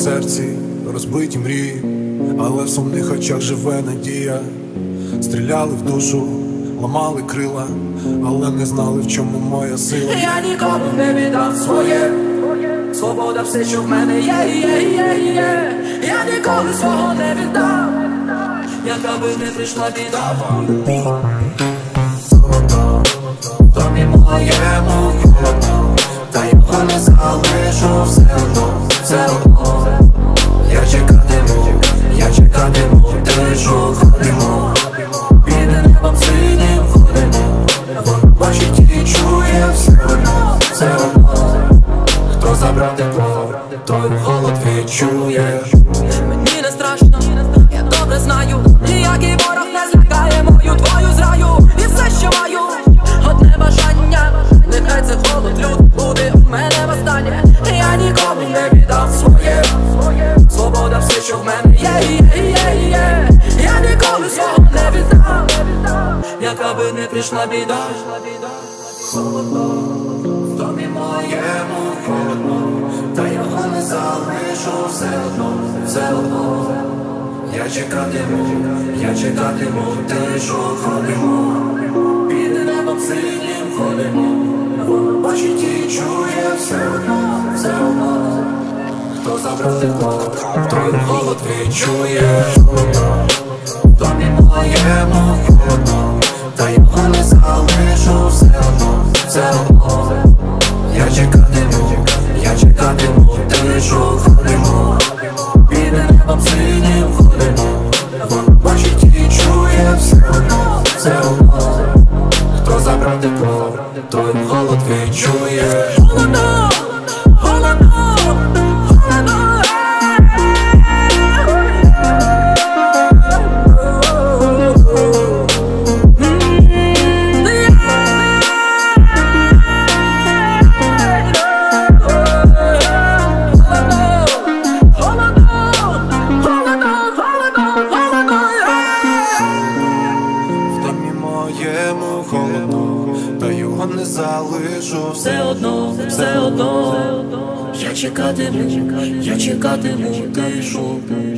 серці розбиті мрії, але в сумних очах живе надія. Стріляли в душу, ламали крила, але не знали, в чому моя сила. Я нікому не віддав своє, свобода все, що в мене є. Я ніколи свого не віддав, яка би не прийшла біда. В домі моєму холодно, та його не залишу все одно. Я чекатиму, тишу ходимо, під небом синім ходимо. Воно бачить і чує все одно. Хто забрав тепло, той голод відчує. Мені не страшно, я добре знаю, ніякий ворог не злякає мою твою зраю. І все, що маю, одне бажання, нехай це холод люд буде у мене востаннє. Я нікому не віддав своє, свобода все, що в мене є. Я ніколи свого не віддав, яка би не прийшла біда. Холодно, в домі моєму холодно, та його не залишу все одно. Я чекатиму, тишу ходимо, під небом синім ходимо. Воно бачить і чує все одно. Хто забрав тепло, той голод відчує. В домі моєму холодно, та його не залишу все одно. Я чекатиму, тишу ходимо, під небом синім ходимо. Воно бачить і чує все одно. Хто забрав тепло, той голод відчує. Холодно, холодно, холодно. Холодно, та його не залишу все одно. Я чекатиму, тишу.